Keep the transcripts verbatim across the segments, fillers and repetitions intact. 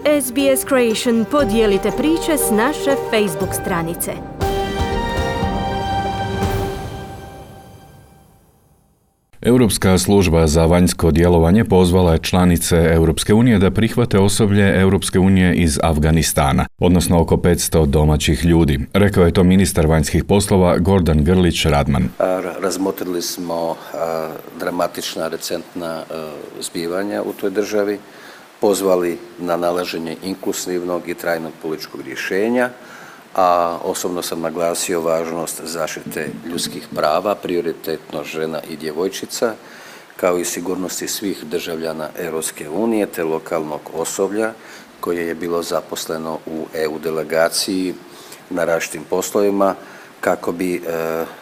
S B S Creation podijelite priče s naše Facebook stranice. Europska služba za vanjsko djelovanje pozvala je članice Europske unije da prihvate osoblje Europske unije iz Afganistana, odnosno oko petsto domaćih ljudi. Rekao je to ministar vanjskih poslova Gordan Grlić Radman. Razmotrili smo a, dramatična recentna a, zbivanja u toj državi, pozvali na nalaženje inkluzivnog i trajnog političkog rješenja, a osobno sam naglasio važnost zaštite ljudskih prava, prioritetno žena i djevojčica, kao i sigurnosti svih državljana Europske unije te lokalnog osoblja koje je bilo zaposleno u E U delegaciji na različitim poslovima kako bi e,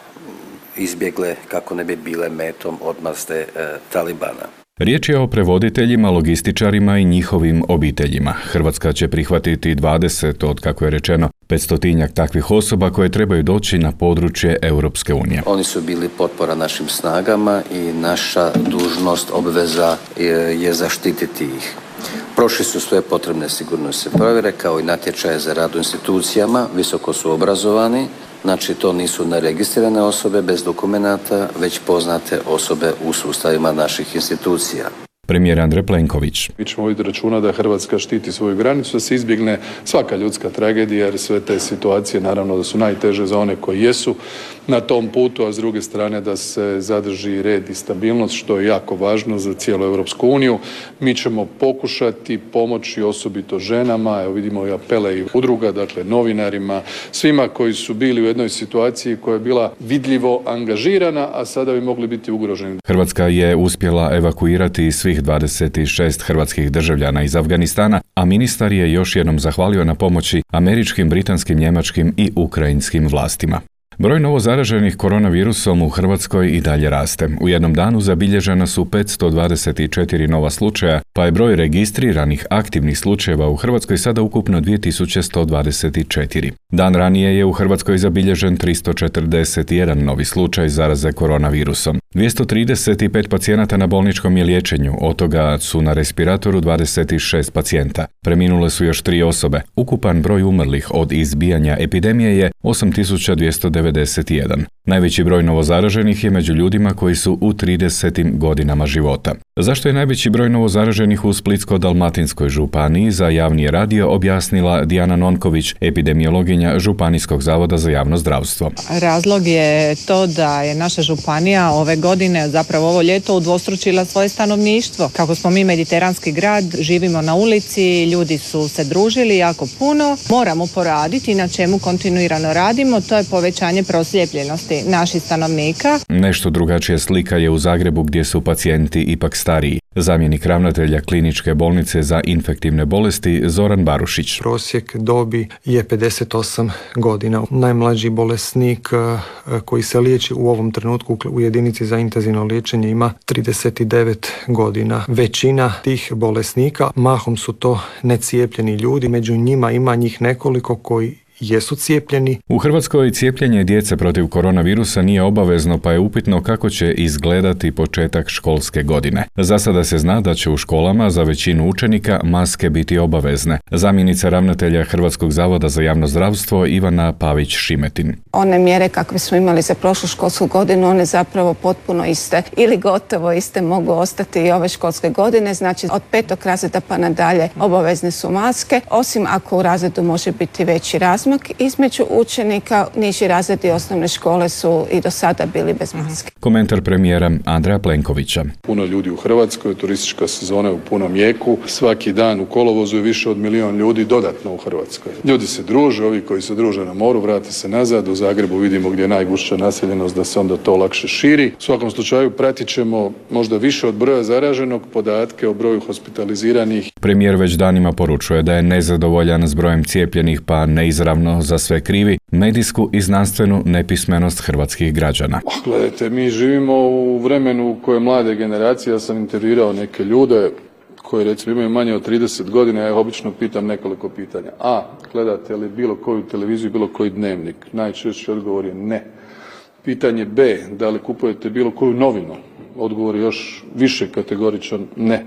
izbjegle, kako ne bi bile metom odmazde e, Talibana. Riječ je o prevoditeljima, logističarima i njihovim obiteljima. Hrvatska će prihvatiti dvadeset od, kako je rečeno, petstotinjak takvih osoba koje trebaju doći na područje Europske unije. Oni su bili potpora našim snagama i naša dužnost, obveza je, je zaštititi ih. Prošli su sve potrebne sigurnosne provjere kao i natječaje za rad u institucijama, visoko su obrazovani. Znači, to nisu neregistrirane osobe bez dokumenata, već poznate osobe u sustavima naših institucija. Premijer Andrej Plenković. Mi ćemo vidjeti računa da Hrvatska štiti svoju granicu, da se izbjegne svaka ljudska tragedija, jer sve te situacije naravno da su najteže za one koji jesu na tom putu, a s druge strane da se zadrži red i stabilnost, što je jako važno za cijelu Europsku uniju. Mi ćemo pokušati pomoći osobito ženama, evo vidimo i apele i udruga, dakle novinarima, svima koji su bili u jednoj situaciji koja je bila vidljivo angažirana, a sada bi mogli biti ugroženi. Hrvatska je uspjela evakuirati svih dvadeset šest hrvatskih državljana iz Afganistana, a ministar je još jednom zahvalio na pomoći američkim, britanskim, njemačkim i ukrajinskim vlastima. Broj novozaraženih koronavirusom u Hrvatskoj i dalje raste. U jednom danu zabilježena su petsto dvadeset četiri nova slučaja, pa je broj registriranih aktivnih slučajeva u Hrvatskoj sada ukupno dvije tisuće sto dvadeset četiri. Dan ranije je u Hrvatskoj zabilježen tristo četrdeset jedan novi slučaj zaraze koronavirusom. dvjesto trideset pet pacijenata na bolničkom je liječenju, od toga su na respiratoru dvadeset šest pacijenta. Preminule su još tri osobe. Ukupan broj umrlih od izbijanja epidemije je osam tisuća dvjesto devedeset jedan. Najveći broj novozaraženih je među ljudima koji su u tridesetim godinama života. Zašto je najveći broj novozaraženih u Splitsko-dalmatinskoj županiji za javni radio objasnila Dijana Nonković, epidemiologinja Županijskog zavoda za javno zdravstvo. Razlog je to da je naša županija ove godine, zapravo ovo ljeto, udvostručila svoje stanovništvo. Kako smo mi mediteranski grad, živimo na ulici, ljudi su se družili jako puno. Moramo poraditi, na čemu kontinuirano radimo, to je povećanje procijepljenosti naših stanovnika. Nešto drugačija slika je u Zagrebu gdje su pacijenti ipak stariji. Zamjenik ravnatelja kliničke bolnice za infektivne bolesti Zoran Barušić. Prosjek dobi je pedeset osam godina. Najmlađi bolesnik koji se liječi u ovom trenutku u jedinici za intenzivno liječenje ima trideset devet godina. Većina tih bolesnika, mahom su to necijepljeni ljudi, među njima ima njih nekoliko koji jesu cijepljeni. U Hrvatskoj cijepljenje djece protiv koronavirusa nije obavezno, pa je upitno kako će izgledati početak školske godine. Za sada se zna da će u školama za većinu učenika maske biti obavezne. Zamjenica ravnatelja Hrvatskog zavoda za javno zdravstvo Ivana Pavić-Šimetin. One mjere kakve smo imali za prošlu školsku godinu, one zapravo potpuno iste ili gotovo iste mogu ostati i ove školske godine. Znači od petog razreda pa nadalje obavezne su maske, osim ako u razredu može biti veći razmak. Između učenika niži razredi osnovne škole su i do sada bili bez maske. Komentar premijera Andreja Plenkovića. Puno ljudi u Hrvatskoj, turistička sezona je u punom jeku. Svaki dan u kolovozu je više od milion ljudi dodatno u Hrvatskoj. Ljudi se druže, ovi koji se druže na moru vrate se nazad. U Zagrebu vidimo gdje je najgušća naseljenost, da se onda to lakše širi. U svakom slučaju pratit ćemo možda više od broja zaraženog podatke o broju hospitaliziranih. Premijer već danima poručuje da je nezadovoljan s brojem cijepljenih, pa neizravno za sve krivi medijsku i znanstvenu nepismenost hrvatskih građana. Gledajte, mi živimo u vremenu u kojem mlade generacije, ja sam intervjuirao neke ljude koji recimo imaju manje od trideset godina, ja ih obično pitam nekoliko pitanja. A, gledate li bilo koju televiziju, bilo koji dnevnik? Najčešći odgovor je ne. Pitanje B, da li kupujete bilo koju novinu? Odgovor je još više kategoričan ne.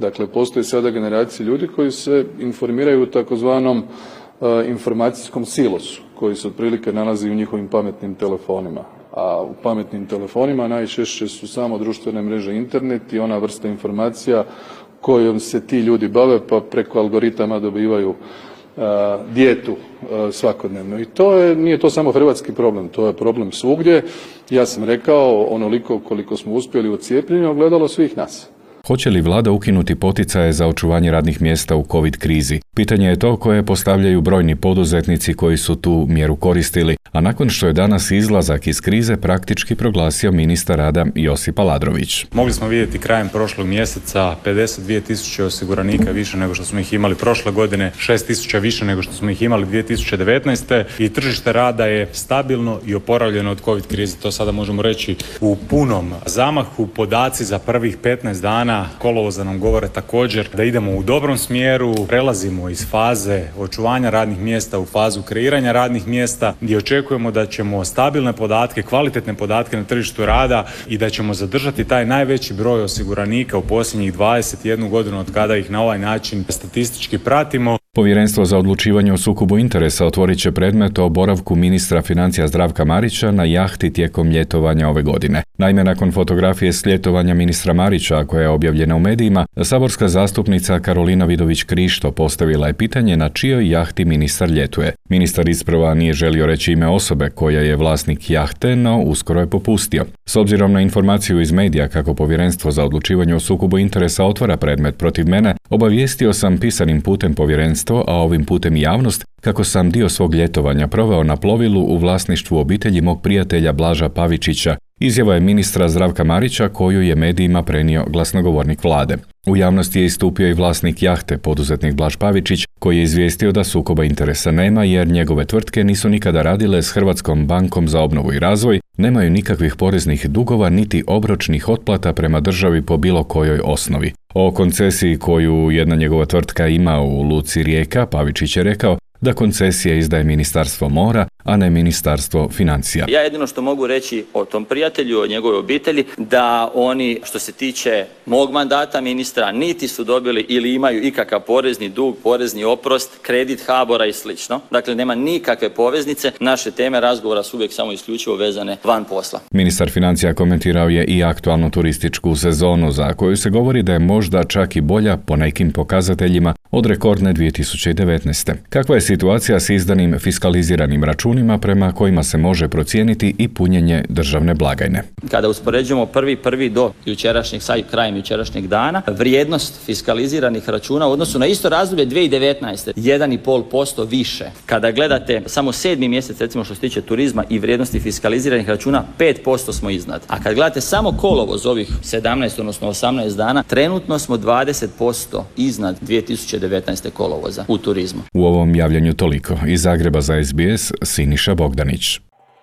Dakle, postoji sada generacija ljudi koji se informiraju u takozvanom uh, informacijskom silosu, koji se otprilike nalazi u njihovim pametnim telefonima. A u pametnim telefonima najčešće su samo društvene mreže, internet i ona vrsta informacija kojom se ti ljudi bave, pa preko algoritama dobivaju uh, dijetu uh, svakodnevno. I to je, nije to samo hrvatski problem, to je problem svugdje. Ja sam rekao, onoliko koliko smo uspjeli u cijepljenju, ogledalo svih nas. Hoće li vlada ukinuti poticaje za očuvanje radnih mjesta u covid krizi? Pitanje je to koje postavljaju brojni poduzetnici koji su tu mjeru koristili, a nakon što je danas izlazak iz krize praktički proglasio ministar rada Josip Aladrović. Mogli smo vidjeti krajem prošlog mjeseca pedeset dvije tisuće osiguranika više nego što smo ih imali prošle godine, šest tisuća više nego što smo ih imali dvije tisuće devetnaeste. i tržište rada je stabilno i oporavljeno od covid krize. To sada možemo reći u punom zamahu. Podaci za prvih petnaest dana kolovoza nam govore također da idemo u dobrom smjeru, prelazimo iz faze očuvanja radnih mjesta u fazu kreiranja radnih mjesta gdje očekujemo da ćemo stabilne podatke, kvalitetne podatke na tržištu rada i da ćemo zadržati taj najveći broj osiguranika u posljednjih dvadeset jednu godinu od kada ih na ovaj način statistički pratimo. Povjerenstvo za odlučivanje o sukobu interesa otvorit će predmet o boravku ministra financija Zdravka Marića na jahti tijekom ljetovanja ove godine. Naime, nakon fotografije s ljetovanja ministra Marića, koja je objavljena u medijima, saborska zastupnica Karolina Vidović-Krišto postavila je pitanje na čijoj jahti ministar ljetuje. Ministar isprva nije želio reći ime osobe koja je vlasnik jahte, no uskoro je popustio. S obzirom na informaciju iz medija kako Povjerenstvo za odlučivanje o sukobu interesa otvara predmet protiv mene, obavijestio sam pisanim putem povjerenstvo, a ovim putem i javnost, kako sam dio svog ljetovanja proveo na plovilu u vlasništvu obitelji mog prijatelja Blaža Pavičića. Izjava je ministra Zdravka Marića koju je medijima prenio glasnogovornik vlade. U javnosti je istupio i vlasnik jahte, poduzetnik Blaž Pavičić, koji je izvijestio da sukoba interesa nema jer njegove tvrtke nisu nikada radile s Hrvatskom bankom za obnovu i razvoj, nemaju nikakvih poreznih dugova niti obročnih otplata prema državi po bilo kojoj osnovi. O koncesiji koju jedna njegova tvrtka ima u luci Rijeka, Pavičić je rekao da koncesije izdaje Ministarstvo mora, a ne Ministarstvo financija. Ja jedino što mogu reći o tom prijatelju, o njegovoj obitelji, da oni što se tiče mog mandata ministra niti su dobili ili imaju ikakav porezni dug, porezni oprost, kredit ha bora i slično. Dakle, nema nikakve poveznice. Naše teme razgovora su uvijek samo isključivo vezane van posla. Ministar financija komentirao je i aktualnu turističku sezonu za koju se govori da je možda čak i bolja po nekim pokazateljima od rekordne dvije tisuće devetnaeste. Kakva je situacija s izdanim fiskaliziranim računima prema kojima se može procijeniti i punjenje državne blagajne? Kada uspoređujemo prvi prvi do jučerašnjeg, sad krajem jučerašnjeg dana, vrijednost fiskaliziranih računa u odnosu na isto razdoblje dvije tisuće devetnaeste jedan i pol posto više. Kada gledate samo sedmi mjesec, recimo što se tiče turizma i vrijednosti fiskaliziranih računa, pet posto smo iznad. A kad gledate samo kolovoz ovih sedamnaest odnosno osamnaest dana, trenutno smo dvadeset posto iznad dvije tisuće devetnaeste kolovoza u turizmu. U ovom javljanju toliko. Iz Zagreba za es be es, Siniša Bogdanić.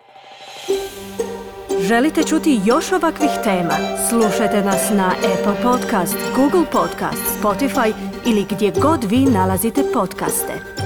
Želite čuti još ovakvih tema? Slušajte nas na Apple Podcast, Google Podcast, Spotify ili gdje god vi nalazite podcaste.